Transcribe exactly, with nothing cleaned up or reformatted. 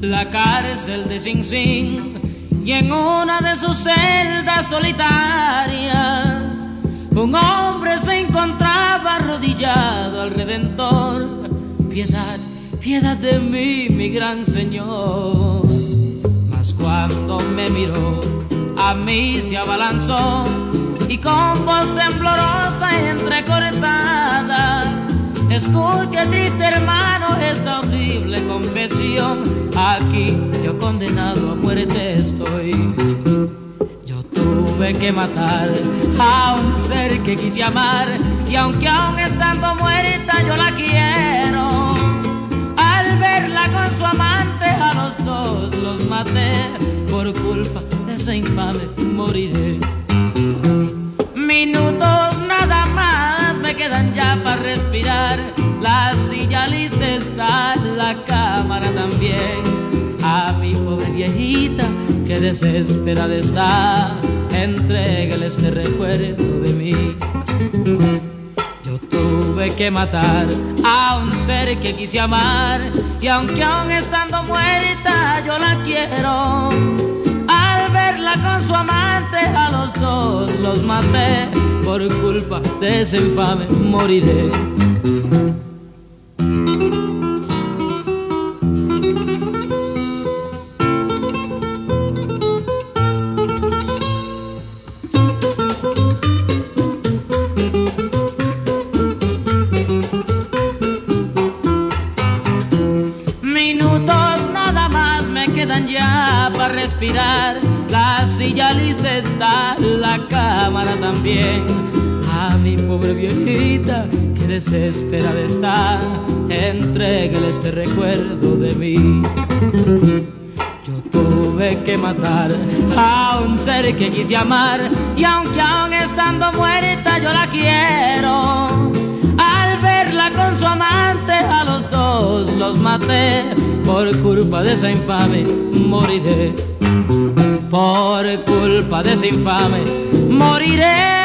la cárcel de Sing Sing, y en una de sus celdas solitarias un hombre se encontraba arrodillado al Redentor. Piedad, piedad de mí, mi gran Señor. Mas cuando me miró, a mí se abalanzó y con voz temblorosa y entrecortada: escuche, triste hermano, esta horrible confesión. Aquí yo condenado a muerte estoy. Yo tuve que matar a un ser que quise amar, y aunque aún estando muerta yo la quiero. Al verla con su amante a los dos los maté. Por culpa de ese infame moriré. Minutos nada más me quedan ya para respirar. La silla lista está, la cámara también. A mi pobre viejita que desesperada está, entréguele este recuerdo de mí. Yo tuve que matar a un ser que quise amar, y aunque aún estando muerta yo la quiero. Al verla con su amante a los dos los maté. Por culpa de ese infame moriré. Minutos nada más me quedan ya para respirar. La silla lista está, la cámara también. A mi pobre viejita que desesperada está, entréguele este recuerdo de mí. Yo tuve que matar a un ser que quise amar, y aunque aún estando muerta yo la quiero. Al verla con su amante a los dos los maté. Por culpa de esa infame moriré. Por culpa de ese infame moriré.